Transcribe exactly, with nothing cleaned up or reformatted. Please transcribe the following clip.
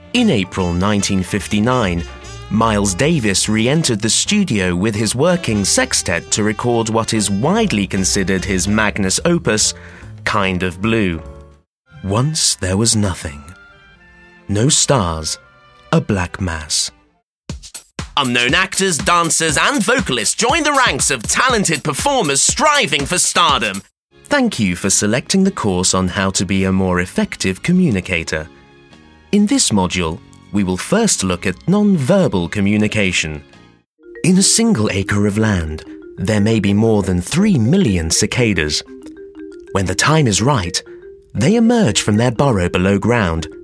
In April nineteen fifty-nine, Miles Davis re-entered the studio with his working sextet to record what is widely considered his magnus opus, Kind of Blue. Once there was nothing. No stars, a black mass. Unknown actors, dancers and vocalists join the ranks of talented performers striving for stardom. Thank you for selecting the course on how to be a more effective communicator. In this module, we will first look at non-verbal communication. In a single acre of land, there may be more than three million cicadas. When the time is right, they emerge from their burrow below ground